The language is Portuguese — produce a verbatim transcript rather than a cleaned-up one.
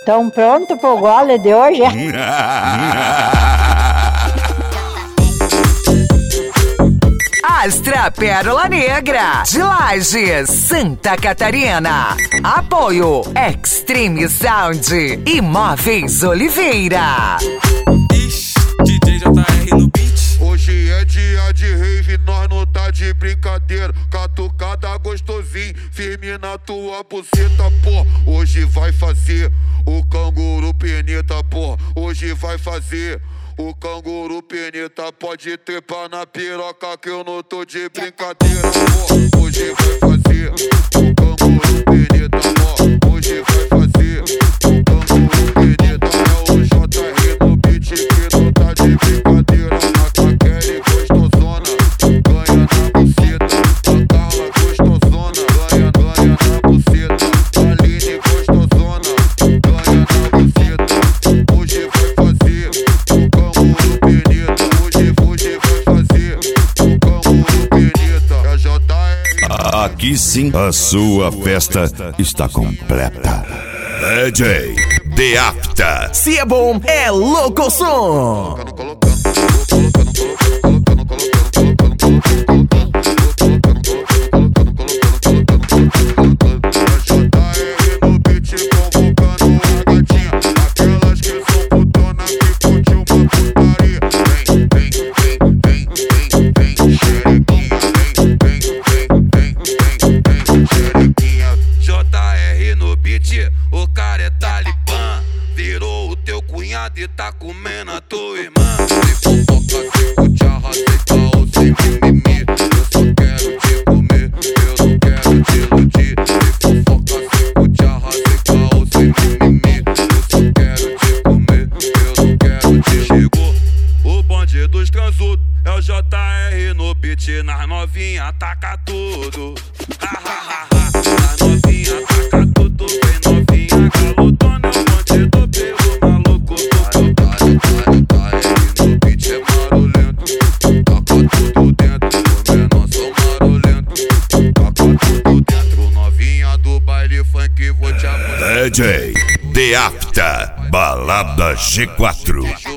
Tão pronto pro gole de hoje? Astra Pérola Negra, de Lages, Santa Catarina. Apoio Extreme Sound e Móveis Oliveira. Ixi, D J J R no beat. Hoje é dia de rave, nós não tá de brincadeira. Catucada gostosinho, firme na tua buceta, pô. Hoje vai fazer o canguru peneta, pô. Hoje vai fazer o canguru peneta. Pode trepar na piroca que eu não tô de brincadeira, pô. Hoje vai fazer o canguru peneta, pô. Hoje vai fazer o canguru peneta. É o J R no beat que não tá de brincadeira. A Kelly gostosona ganha na buceta. A Carla gostosona ganha, ganha na buceta. A Aline gostosona ganha na buceta. Hoje vai fazer o canguru peneta. Hoje, hoje vai fazer o canguru peneta. É J R. Aqui sim, a sua festa está completa. D J The Apta. Se é bom, é louco som. O cara é talibã, virou o teu cunhado e tá comendo a tua irmã. Se fofoca, se cucharra, sem caô, sem mimimi. Eu só quero te comer, eu não quero te iludir. Se fofoca, se cucharra, sem caô, sem mimimi. Eu só quero te comer, eu não quero te... Chegou o bonde dos transudos, é o J R no beat. Nas novinha ataca tudo. Ha ha ha ha, nas novinha ataca tudo. Vem novinha galudona, é o bonde do pelo maluco. Tá aí no beat é marolento. Taca tudo dentro, os menor são marolentos. Taca tudo dentro, novinha do baile funk, vou te apoiar. D J The Apta, Balada G quatro.